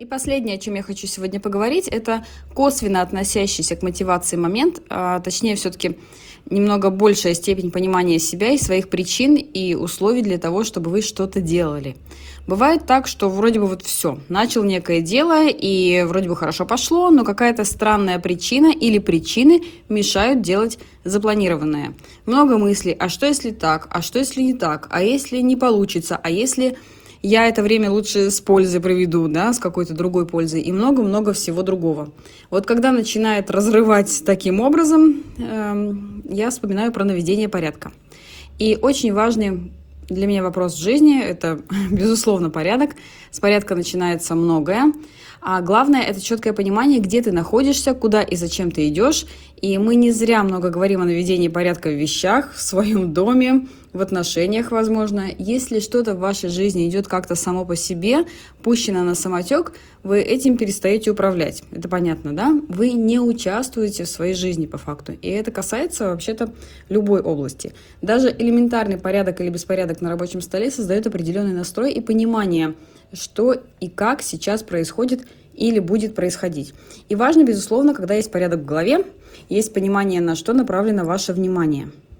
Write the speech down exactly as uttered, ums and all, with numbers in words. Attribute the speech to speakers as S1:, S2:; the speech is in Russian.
S1: И последнее, о чем я хочу сегодня поговорить, это косвенно относящийся к мотивации момент, а точнее все-таки немного большая степень понимания себя и своих причин и условий для того, чтобы вы что-то делали. Бывает так, что вроде бы вот все, начал некое дело и вроде бы хорошо пошло, но какая-то странная причина или причины мешают делать запланированное. Много мыслей, а что если так, а что если не так, а если не получится, а если я это время лучше с пользой проведу, да, с какой-то другой пользой, и много-много всего другого. Вот когда начинает разрывать таким образом, э, я вспоминаю про наведение порядка. И очень важный для меня вопрос в жизни – это, безусловно, порядок. С порядка начинается многое. А главное – это четкое понимание, где ты находишься, куда и зачем ты идешь. И мы не зря много говорим о наведении порядка в вещах, в своем доме, в отношениях, возможно. Если что-то в вашей жизни идет как-то само по себе, пущено на самотек, вы этим перестаете управлять. Это понятно, да? Вы не участвуете в своей жизни по факту. И это касается вообще-то любой области. Даже элементарный порядок или беспорядок на рабочем столе создает определенный настрой и понимание, что и как сейчас происходит или будет происходить. И важно, безусловно, когда есть порядок в голове, есть понимание, на что направлено ваше внимание.